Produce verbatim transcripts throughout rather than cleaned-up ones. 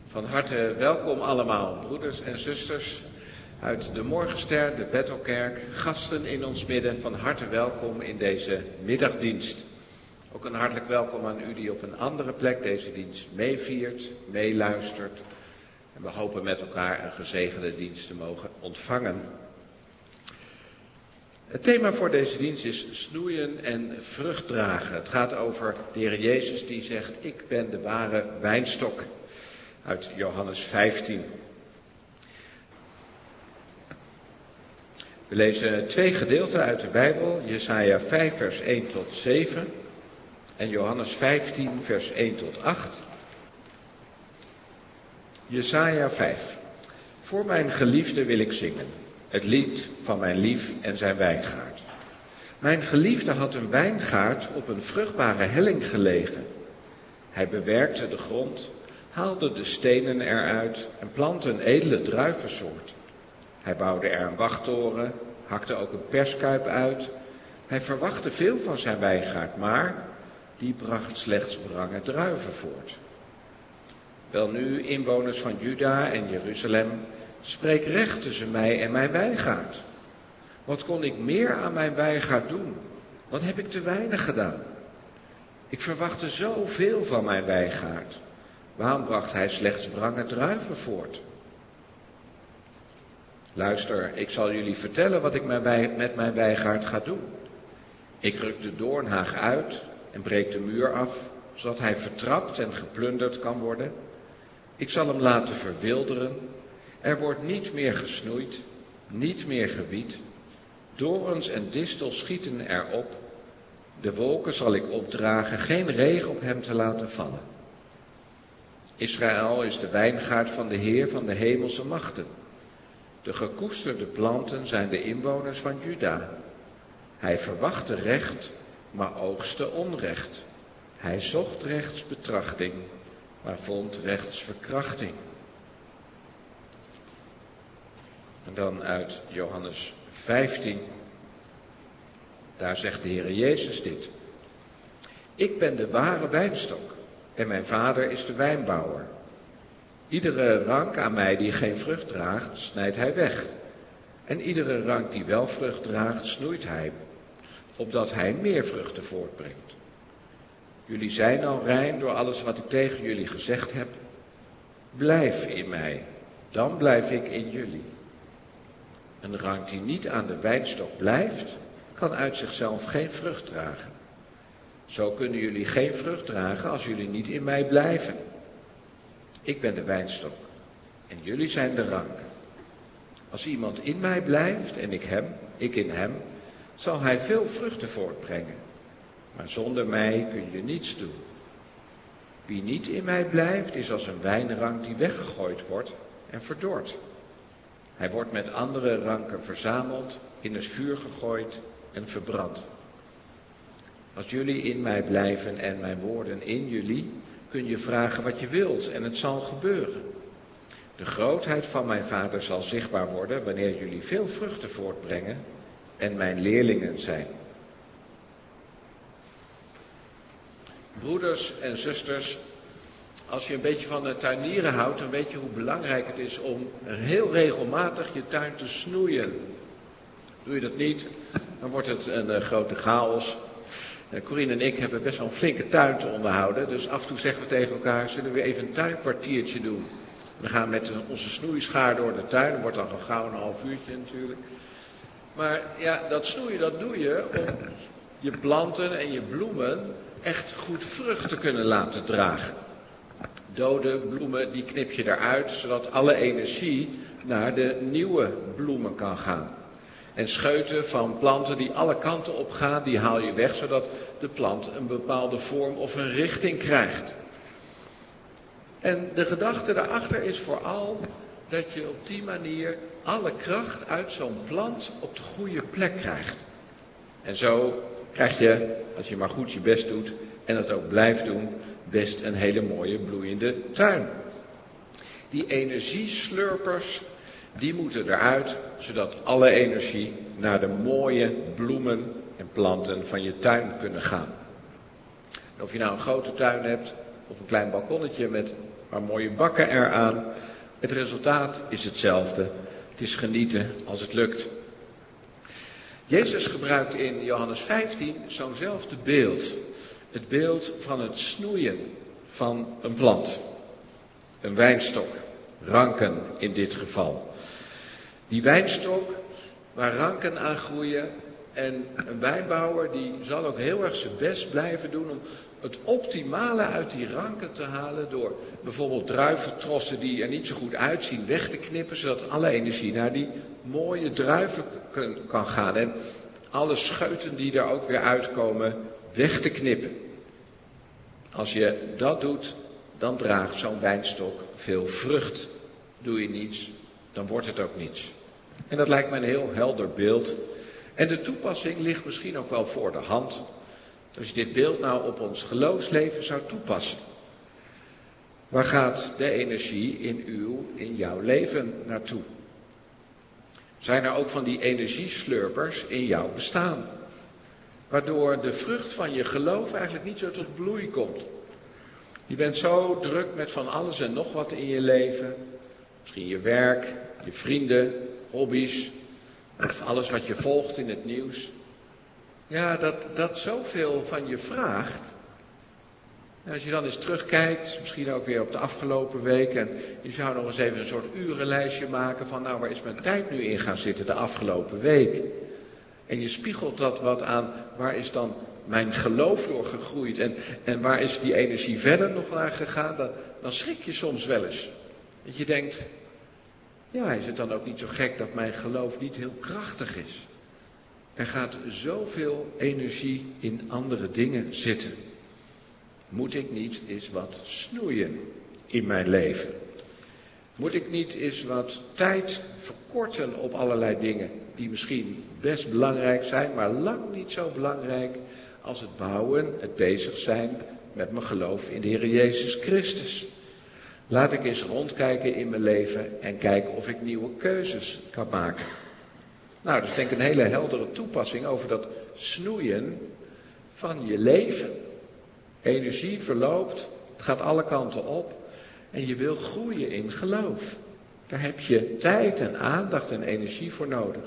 Van harte welkom allemaal, broeders en zusters uit de Morgenster, de Bethelkerk, gasten in ons midden. Van harte welkom in deze middagdienst. Ook een hartelijk welkom aan u die op een andere plek deze dienst meeviert, meeluistert. En we hopen met elkaar een gezegende dienst te mogen ontvangen. Het thema voor deze dienst is snoeien en vrucht dragen. Het gaat over de Heer Jezus die zegt, ik ben de ware wijnstok. Uit Johannes vijftien. We lezen twee gedeelten uit de Bijbel. Jesaja vijf vers één tot zeven. En Johannes vijftien vers één tot acht. Jesaja vijf. Voor mijn geliefde wil ik zingen. Het lied van mijn lief en zijn wijngaard. Mijn geliefde had een wijngaard op een vruchtbare helling gelegen. Hij bewerkte de grond, haalde de stenen eruit en plantte een edele druivensoort. Hij bouwde er een wachttoren, hakte ook een perskuip uit. Hij verwachtte veel van zijn wijngaard, maar die bracht slechts wrange druiven voort. Welnu, inwoners van Juda en Jeruzalem, spreek recht tussen mij en mijn wijngaard. Wat kon ik meer aan mijn wijngaard doen? Wat heb ik te weinig gedaan? Ik verwachtte zoveel van mijn wijngaard. Waarom bracht hij slechts wrange druiven voort? Luister, ik zal jullie vertellen wat ik met mijn wijngaard ga doen. Ik ruk de doornhaag uit en breek de muur af, zodat hij vertrapt en geplunderd kan worden. Ik zal hem laten verwilderen. Er wordt niet meer gesnoeid, niet meer gewied. Dorens en distels schieten erop. De wolken zal ik opdragen, geen regen op hem te laten vallen. Israël is de wijngaard van de Heer van de hemelse machten. De gekoesterde planten zijn de inwoners van Juda. Hij verwachtte recht, maar oogste onrecht. Hij zocht rechtsbetrachting, maar vond rechtsverkrachting. En dan uit Johannes vijftien. Daar zegt de Heer Jezus dit. Ik ben de ware wijnstok. En mijn vader is de wijnbouwer. Iedere rank aan mij die geen vrucht draagt, snijdt hij weg. En iedere rank die wel vrucht draagt, snoeit hij, opdat hij meer vruchten voortbrengt. Jullie zijn al rein door alles wat ik tegen jullie gezegd heb. Blijf in mij, dan blijf ik in jullie. Een rank die niet aan de wijnstok blijft, kan uit zichzelf geen vrucht dragen. Zo kunnen jullie geen vrucht dragen als jullie niet in mij blijven. Ik ben de wijnstok en jullie zijn de ranken. Als iemand in mij blijft en ik hem, ik in hem, zal hij veel vruchten voortbrengen. Maar zonder mij kun je niets doen. Wie niet in mij blijft is als een wijnrank die weggegooid wordt en verdort. Hij wordt met andere ranken verzameld, in het vuur gegooid en verbrand. Als jullie in mij blijven en mijn woorden in jullie, kun je vragen wat je wilt en het zal gebeuren. De grootheid van mijn vader zal zichtbaar worden wanneer jullie veel vruchten voortbrengen en mijn leerlingen zijn. Broeders en zusters, als je een beetje van de tuinieren houdt, dan weet je hoe belangrijk het is om heel regelmatig je tuin te snoeien. Doe je dat niet, dan wordt het een uh, grote chaos. Corine en ik hebben best wel een flinke tuin te onderhouden. Dus af en toe zeggen we tegen elkaar, zullen we even een tuinkwartiertje doen? We gaan met onze snoeischaar door de tuin. Dat wordt dan een gauw een half uurtje natuurlijk. Maar ja, dat snoeien, dat doe je om je planten en je bloemen echt goed vrucht te kunnen laten dragen. Dode bloemen, die knip je eruit, zodat alle energie naar de nieuwe bloemen kan gaan. En scheuten van planten die alle kanten op gaan, die haal je weg, zodat de plant een bepaalde vorm of een richting krijgt. En de gedachte daarachter is vooral dat je op die manier alle kracht uit zo'n plant op de goede plek krijgt. En zo krijg je, als je maar goed je best doet en het ook blijft doen, best een hele mooie bloeiende tuin. Die energieslurpers, die moeten eruit, zodat alle energie naar de mooie bloemen en planten van je tuin kunnen gaan. En of je nou een grote tuin hebt of een klein balkonnetje met paar mooie bakken eraan. Het resultaat is hetzelfde. Het is genieten als het lukt. Jezus gebruikt in Johannes vijftien zo'nzelfde beeld. Het beeld van het snoeien van een plant. Een wijnstok. Ranken in dit geval. Die wijnstok waar ranken aan groeien. En een wijnbouwer die zal ook heel erg zijn best blijven doen om het optimale uit die ranken te halen. Door bijvoorbeeld druiventrossen die er niet zo goed uitzien weg te knippen. Zodat alle energie naar die mooie druiven kan gaan. En alle scheuten die er ook weer uitkomen weg te knippen. Als je dat doet, dan draagt zo'n wijnstok veel vrucht. Doe je niets, dan wordt het ook niets. En dat lijkt me een heel helder beeld. En de toepassing ligt misschien ook wel voor de hand. Als je dit beeld nou op ons geloofsleven zou toepassen. Waar gaat de energie in uw, in jouw leven naartoe? Zijn er ook van die energieslurpers in jouw bestaan? Waardoor de vrucht van je geloof eigenlijk niet zo tot bloei komt. Je bent zo druk met van alles en nog wat in je leven. Misschien je werk, je vrienden, hobby's. Of alles wat je volgt in het nieuws. Ja, dat, dat zoveel van je vraagt. En als je dan eens terugkijkt, misschien ook weer op de afgelopen week. En je zou nog eens even een soort urenlijstje maken van nou, waar is mijn tijd nu in gaan zitten de afgelopen week. En je spiegelt dat wat aan, waar is dan mijn geloof door gegroeid. En, en waar is die energie verder nog naar gegaan. Dan, dan schrik je soms wel eens. Dat je denkt, ja, is het dan ook niet zo gek dat mijn geloof niet heel krachtig is. Er gaat zoveel energie in andere dingen zitten. Moet ik niet eens wat snoeien in mijn leven? Moet ik niet eens wat tijd verkorten op allerlei dingen die misschien best belangrijk zijn, maar lang niet zo belangrijk als het bouwen, het bezig zijn met mijn geloof in de Heer Jezus Christus? Laat ik eens rondkijken in mijn leven en kijken of ik nieuwe keuzes kan maken. Nou, dat is denk ik een hele heldere toepassing over dat snoeien van je leven. Energie verloopt, het gaat alle kanten op en je wil groeien in geloof. Daar heb je tijd en aandacht en energie voor nodig.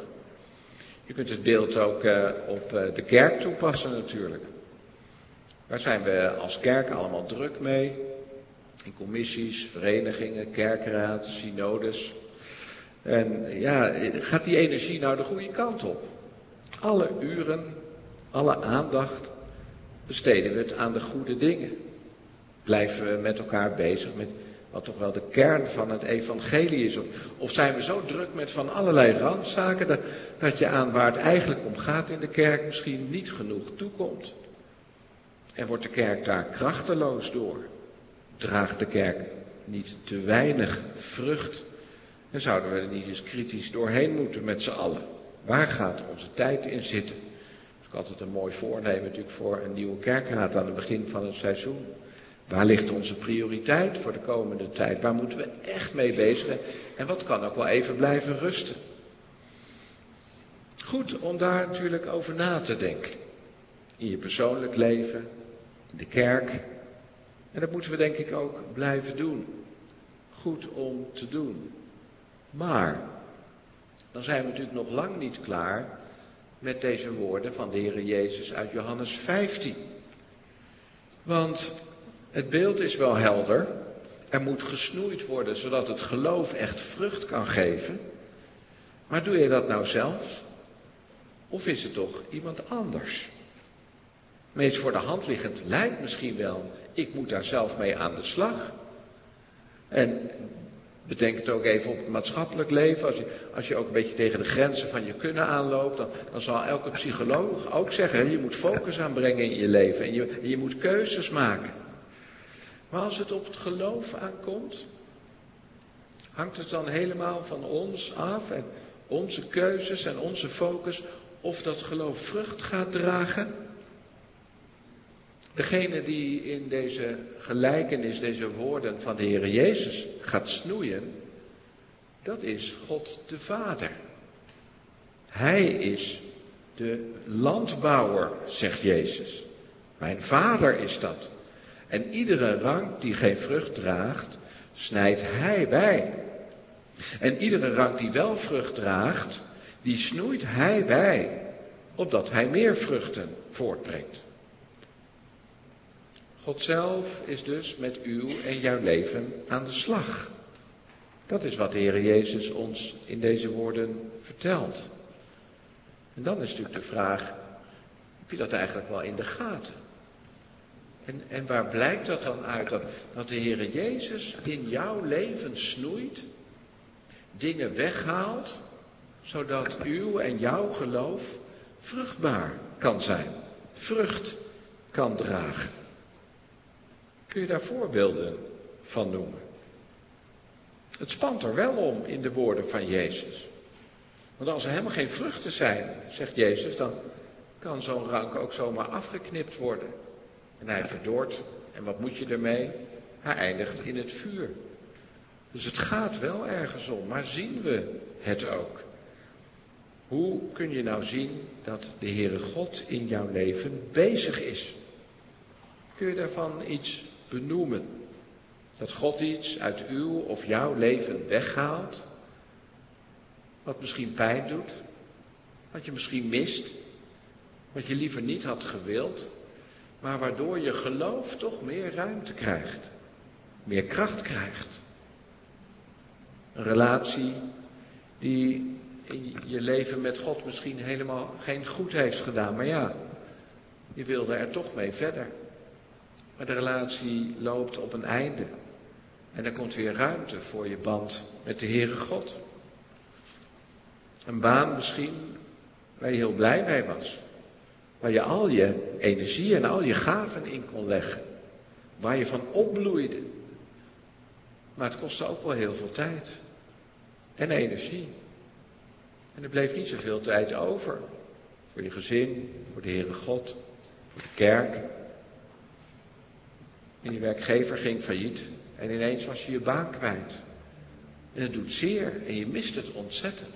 Je kunt het beeld ook uh, op uh, de kerk toepassen natuurlijk. Daar zijn we als kerk allemaal druk mee. In commissies, verenigingen, kerkraad, synodes. En ja, gaat die energie nou de goede kant op? Alle uren, alle aandacht besteden we het aan de goede dingen. Blijven we met elkaar bezig met wat toch wel de kern van het evangelie is? Of, of zijn we zo druk met van allerlei randzaken dat, dat je aan waar het eigenlijk om gaat in de kerk misschien niet genoeg toekomt? En wordt de kerk daar krachteloos door? Draagt de kerk niet te weinig vrucht? Dan zouden we er niet eens kritisch doorheen moeten met z'n allen. Waar gaat onze tijd in zitten? Dat is altijd een mooi voornemen natuurlijk voor een nieuwe kerkraad aan het begin van het seizoen. Waar ligt onze prioriteit voor de komende tijd? Waar moeten we echt mee bezig zijn? En wat kan ook wel even blijven rusten? Goed om daar natuurlijk over na te denken. In je persoonlijk leven, in de kerk. En dat moeten we denk ik ook blijven doen. Goed om te doen. Maar, dan zijn we natuurlijk nog lang niet klaar met deze woorden van de Heer Jezus uit Johannes vijftien. Want het beeld is wel helder. Er moet gesnoeid worden zodat het geloof echt vrucht kan geven. Maar doe je dat nou zelf? Of is het toch iemand anders? Meest voor de hand liggend lijkt misschien wel, ik moet daar zelf mee aan de slag. En bedenk het ook even op het maatschappelijk leven. Als je, als je ook een beetje tegen de grenzen van je kunnen aanloopt, dan, dan zal elke psycholoog ook zeggen, je moet focus aanbrengen in je leven en je, en je moet keuzes maken. Maar als het op het geloof aankomt, hangt het dan helemaal van ons af en onze keuzes en onze focus of dat geloof vrucht gaat dragen? Degene die in deze gelijkenis, deze woorden van de Heer Jezus gaat snoeien, dat is God de Vader. Hij is de landbouwer, zegt Jezus. Mijn Vader is dat. En iedere rank die geen vrucht draagt, snijdt hij bij. En iedere rank die wel vrucht draagt, die snoeit hij bij, opdat hij meer vruchten voortbrengt. God zelf is dus met uw en jouw leven aan de slag. Dat is wat de Heer Jezus ons in deze woorden vertelt. En dan is natuurlijk de vraag, heb je dat eigenlijk wel in de gaten? En, en waar blijkt dat dan uit? Dat, dat de Heer Jezus in jouw leven snoeit, dingen weghaalt, zodat uw en jouw geloof vruchtbaar kan zijn, vrucht kan dragen. Kun je daar voorbeelden van noemen? Het spant er wel om in de woorden van Jezus. Want als er helemaal geen vruchten zijn, zegt Jezus, dan kan zo'n rank ook zomaar afgeknipt worden. En hij verdort. En wat moet je ermee? Hij eindigt in het vuur. Dus het gaat wel ergens om, maar zien we het ook? Hoe kun je nou zien dat de Heere God in jouw leven bezig is? Kun je daarvan iets benoemen? Dat God iets uit uw of jouw leven weghaalt, wat misschien pijn doet, wat je misschien mist, wat je liever niet had gewild, maar waardoor je geloof toch meer ruimte krijgt, meer kracht krijgt. Een relatie die in je leven met God misschien helemaal geen goed heeft gedaan, maar ja, je wilde er toch mee verder. Maar de relatie loopt op een einde. En er komt weer ruimte voor je band met de Heere God. Een baan misschien waar je heel blij mee was. Waar je al je energie en al je gaven in kon leggen. Waar je van opbloeide. Maar het kostte ook wel heel veel tijd. En energie. En er bleef niet zoveel tijd over. Voor je gezin, voor de Heere God, voor de kerk. En je werkgever ging failliet. En ineens was je je baan kwijt. En het doet zeer en je mist het ontzettend.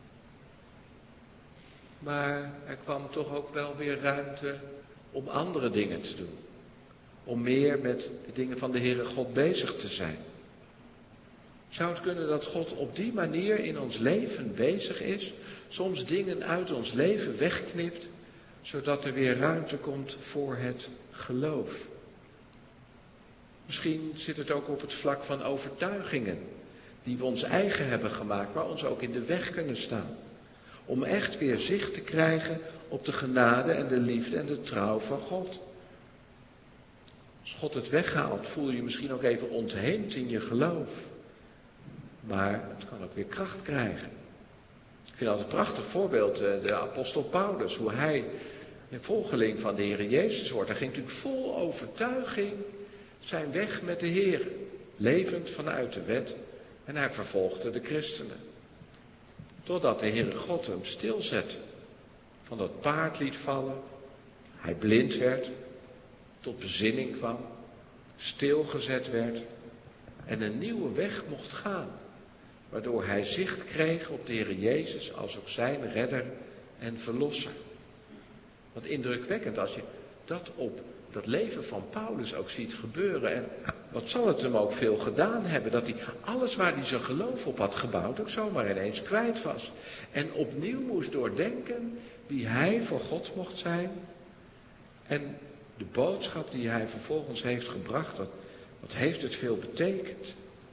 Maar er kwam toch ook wel weer ruimte om andere dingen te doen. Om meer met de dingen van de Heere God bezig te zijn. Zou het kunnen dat God op die manier in ons leven bezig is? Soms dingen uit ons leven wegknipt, zodat er weer ruimte komt voor het geloof. Misschien zit het ook op het vlak van overtuigingen die we ons eigen hebben gemaakt, maar ons ook in de weg kunnen staan. Om echt weer zicht te krijgen op de genade en de liefde en de trouw van God. Als God het weghaalt, voel je je misschien ook even ontheemd in je geloof. Maar het kan ook weer kracht krijgen. Ik vind dat een prachtig voorbeeld, de apostel Paulus, hoe hij een volgeling van de Heer Jezus wordt. Hij ging natuurlijk vol overtuiging zijn weg met de Heer, levend vanuit de wet, en hij vervolgde de christenen. Totdat de Heere God hem stilzette, van dat paard liet vallen, hij blind werd, tot bezinning kwam, stilgezet werd en een nieuwe weg mocht gaan, waardoor hij zicht kreeg op de Heere Jezus als ook zijn redder en verlosser. Wat indrukwekkend als je dat op dat leven van Paulus ook ziet gebeuren. En wat zal het hem ook veel gedaan hebben, dat hij alles waar hij zijn geloof op had gebouwd ook zomaar ineens kwijt was. En opnieuw moest doordenken wie hij voor God mocht zijn. En de boodschap die hij vervolgens heeft gebracht, wat, wat heeft het veel betekend.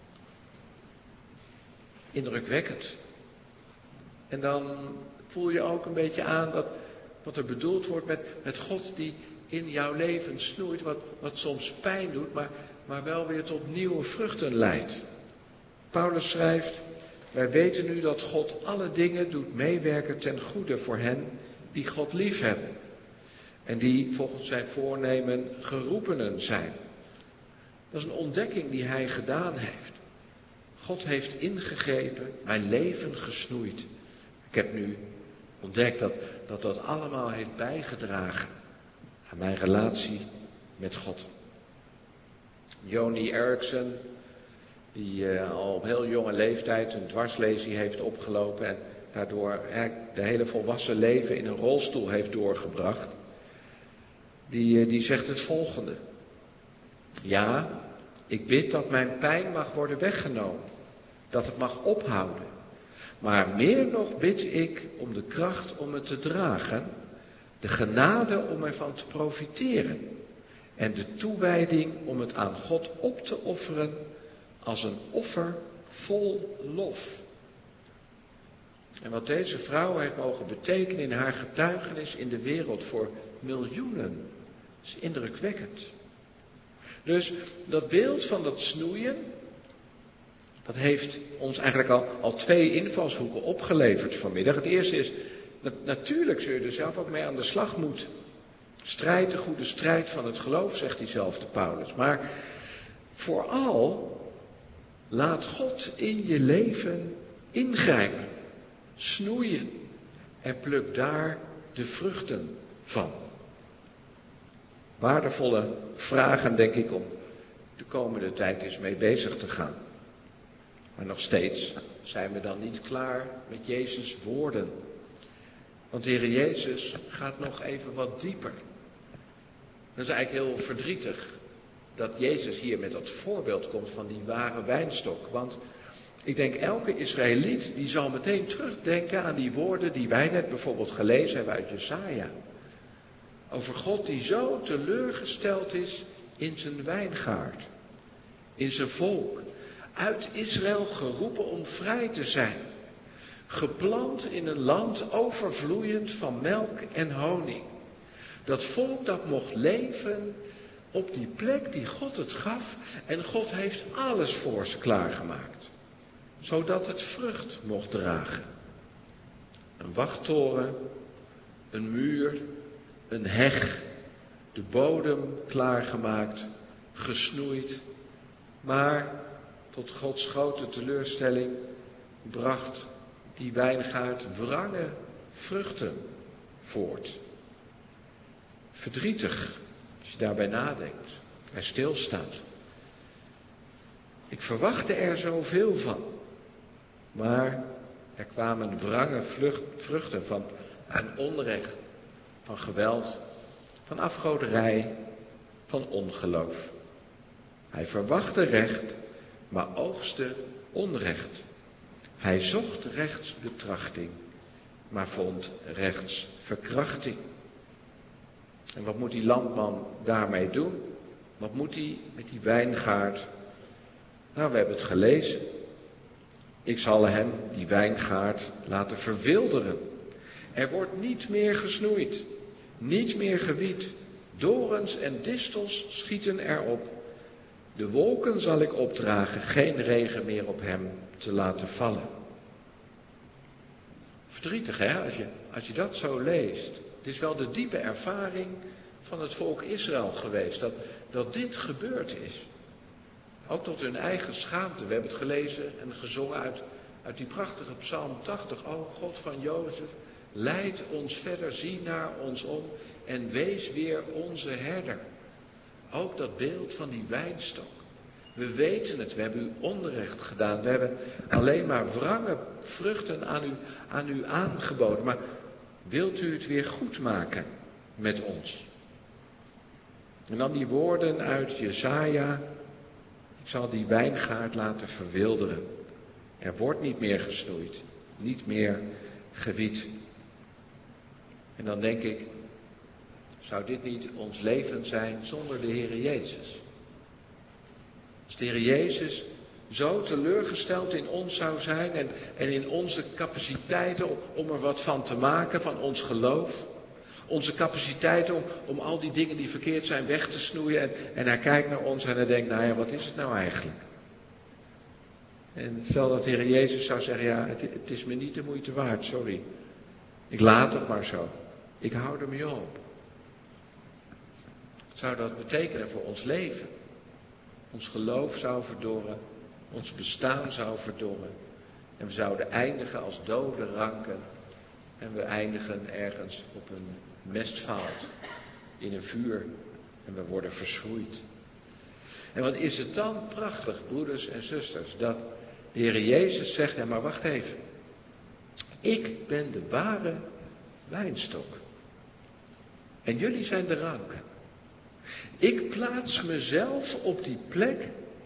Indrukwekkend. En dan voel je ook een beetje aan dat wat er bedoeld wordt met, met God die in jouw leven snoeit, wat, wat soms pijn doet, maar, maar wel weer tot nieuwe vruchten leidt. Paulus schrijft, wij weten nu dat God alle dingen doet meewerken ten goede voor hen die God liefhebben. En die volgens zijn voornemen geroepenen zijn. Dat is een ontdekking die hij gedaan heeft. God heeft ingegrepen, mijn leven gesnoeid. Ik heb nu ontdekt dat dat, dat allemaal heeft bijgedragen aan mijn relatie met God. Joni Eareckson, die uh, al op heel jonge leeftijd een dwarslesie heeft opgelopen en daardoor hè, de hele volwassen leven in een rolstoel heeft doorgebracht, die, uh, die zegt het volgende. Ja, Ik bid dat mijn pijn mag worden weggenomen, dat het mag ophouden. Maar meer nog bid ik om de kracht om het te dragen, de genade om ervan te profiteren en de toewijding om het aan God op te offeren als een offer vol lof. En wat deze vrouw heeft mogen betekenen in haar getuigenis in de wereld voor miljoenen, is indrukwekkend. Dus dat beeld van dat snoeien, dat heeft ons eigenlijk al, al twee invalshoeken opgeleverd vanmiddag. Het eerste is, natuurlijk zul je er zelf ook mee aan de slag moeten. Strijd de goede strijd van het geloof, zegt diezelfde Paulus. Maar vooral, laat God in je leven ingrijpen, snoeien en pluk daar de vruchten van. Waardevolle vragen, denk ik, om de komende tijd eens mee bezig te gaan. Maar nog steeds zijn we dan niet klaar met Jezus' woorden. Want de Heer Jezus gaat nog even wat dieper. Dat is eigenlijk heel verdrietig dat Jezus hier met dat voorbeeld komt van die ware wijnstok. Want ik denk elke Israëliet die zal meteen terugdenken aan die woorden die wij net bijvoorbeeld gelezen hebben uit Jesaja. Over God die zo teleurgesteld is in zijn wijngaard, in zijn volk. Uit Israël geroepen om vrij te zijn. Geplant in een land overvloeiend van melk en honing. Dat volk dat mocht leven op die plek die God het gaf. En God heeft alles voor ze klaargemaakt. Zodat het vrucht mocht dragen. Een wachttoren, een muur, een heg. De bodem klaargemaakt, gesnoeid. Maar tot Gods grote teleurstelling bracht die wijngaard wrange vruchten voort. Verdrietig, als je daarbij nadenkt en stilstaat. Ik verwachtte er zoveel van, maar er kwamen wrange vruchten van aan onrecht, van geweld, van afgoderij, van ongeloof. Hij verwachtte recht, maar oogste onrecht. Hij zocht rechtsbetrachting, maar vond rechtsverkrachting. En wat moet die landman daarmee doen? Wat moet hij met die wijngaard? Nou, we hebben het gelezen. Ik zal hem, die wijngaard, laten verwilderen. Er wordt niet meer gesnoeid, niet meer gewied. Dorens en distels schieten erop. De wolken zal ik opdragen, geen regen meer op hem te laten vallen. Verdrietig, hè, als je, als je dat zo leest. Het is wel de diepe ervaring van het volk Israël geweest, dat, dat dit gebeurd is. Ook tot hun eigen schaamte. We hebben het gelezen en gezongen uit, uit die prachtige Psalm tachtig. O God van Jozef, leid ons verder, zie naar ons om en wees weer onze herder. Ook dat beeld van die wijnstok. We weten het, we hebben u onrecht gedaan. We hebben alleen maar wrange vruchten aan u, aan u aangeboden. Maar wilt u het weer goed maken met ons? En dan die woorden uit Jesaja. Ik zal die wijngaard laten verwilderen. Er wordt niet meer gesnoeid, niet meer gewied. En dan denk ik, zou dit niet ons leven zijn zonder de Heere Jezus? Als de Heere Jezus zo teleurgesteld in ons zou zijn en, en in onze capaciteiten om, om er wat van te maken, van ons geloof. Onze capaciteiten om, om al die dingen die verkeerd zijn weg te snoeien. En, en hij kijkt naar ons en hij denkt, nou ja, wat is het nou eigenlijk? En stel dat de Heer Jezus zou zeggen, ja, het, het is me niet de moeite waard, sorry. Ik laat het maar zo. Ik hou er mee op. Wat zou dat betekenen voor ons leven? Ons geloof zou verdorren, ons bestaan zou verdorren. En we zouden eindigen als dode ranken. En we eindigen ergens op een mestveld, in een vuur. En we worden verschroeid. En wat is het dan prachtig, broeders en zusters, dat de Heer Jezus zegt, ja maar wacht even. Ik ben de ware wijnstok. En jullie zijn de ranken. Ik plaats mezelf op die plek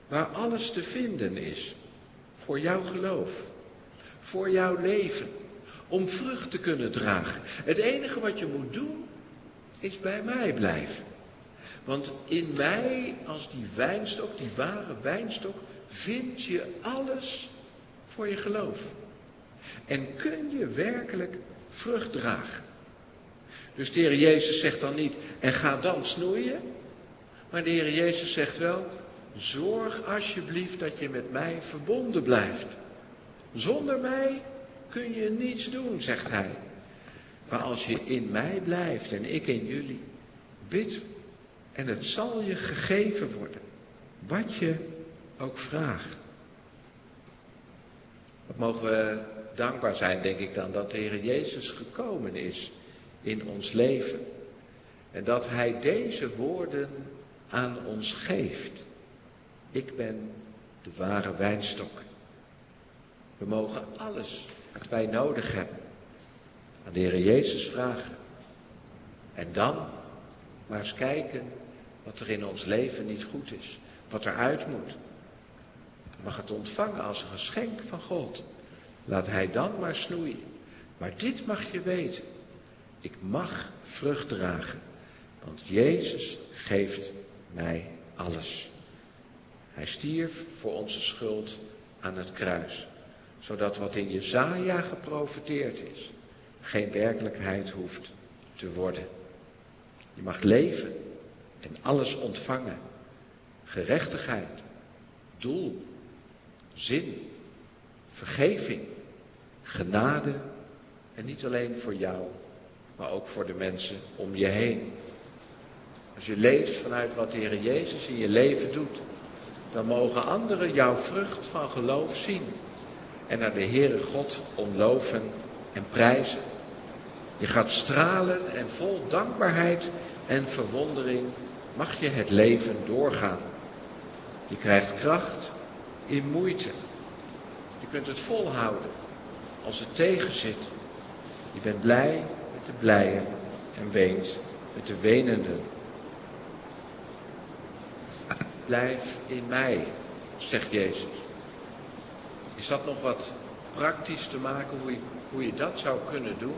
waar alles te vinden is voor jouw geloof, voor jouw leven, om vrucht te kunnen dragen. Het enige wat je moet doen, is bij mij blijven. Want in mij, als die wijnstok, die ware wijnstok, vind je alles voor je geloof. En kun je werkelijk vrucht dragen. Dus de Heer Jezus zegt dan niet, en ga dan snoeien. Maar de Heer Jezus zegt wel, zorg alsjeblieft dat je met mij verbonden blijft. Zonder mij kun je niets doen, zegt hij. Maar als je in mij blijft en ik in jullie, bid en het zal je gegeven worden. Wat je ook vraagt. Wat mogen we dankbaar zijn, denk ik dan, dat de Heer Jezus gekomen is in ons leven. En dat hij deze woorden aan ons geeft. Ik ben de ware wijnstok. We mogen alles wat wij nodig hebben aan de Heer Jezus vragen. En dan maar eens kijken wat er in ons leven niet goed is. Wat er uit moet. Je mag het ontvangen als een geschenk van God. Laat hij dan maar snoeien. Maar dit mag je weten. Ik mag vrucht dragen. Want Jezus geeft mij alles. Hij stierf voor onze schuld aan het kruis. Zodat wat in Jesaja geprofeteerd is, geen werkelijkheid hoeft te worden. Je mag leven en alles ontvangen. Gerechtigheid, doel, zin, vergeving, genade. En niet alleen voor jou, maar ook voor de mensen om je heen. Als je leeft vanuit wat de Heer Jezus in je leven doet, dan mogen anderen jouw vrucht van geloof zien. En naar de Heere God omloven en prijzen. Je gaat stralen en vol dankbaarheid en verwondering mag je het leven doorgaan. Je krijgt kracht in moeite. Je kunt het volhouden als het tegenzit. Je bent blij met de blijen en weent met de wenenden. Blijf in mij, zegt Jezus. Is dat nog wat praktisch te maken, hoe je, hoe je dat zou kunnen doen?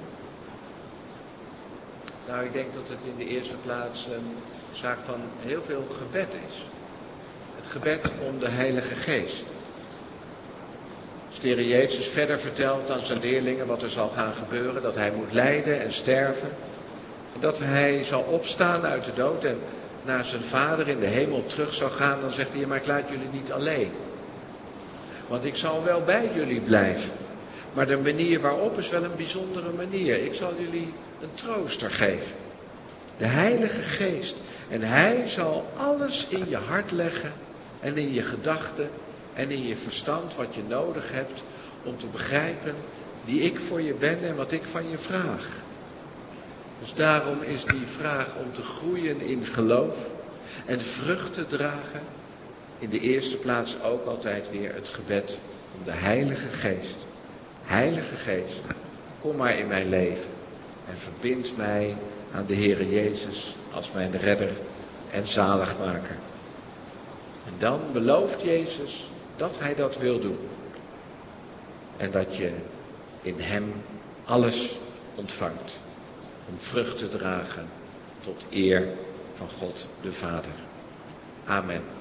Nou, ik denk dat het in de eerste plaats een zaak van heel veel gebed is. Het gebed om de Heilige Geest. Als de Heer Jezus verder vertelt aan zijn leerlingen wat er zal gaan gebeuren, dat hij moet lijden en sterven. En dat hij zal opstaan uit de dood en naar zijn Vader in de hemel terug zal gaan, dan zegt hij, maar ik laat jullie niet alleen. Want ik zal wel bij jullie blijven. Maar de manier waarop is wel een bijzondere manier. Ik zal jullie een trooster geven. De Heilige Geest. En hij zal alles in je hart leggen en in je gedachten en in je verstand wat je nodig hebt om te begrijpen wie ik voor je ben en wat ik van je vraag. Dus daarom is die vraag om te groeien in geloof en vrucht te dragen in de eerste plaats ook altijd weer het gebed om de Heilige Geest. Heilige Geest, kom maar in mijn leven en verbind mij aan de Heere Jezus als mijn redder en zaligmaker. En dan belooft Jezus dat hij dat wil doen. En dat je in hem alles ontvangt om vrucht te dragen tot eer van God de Vader. Amen.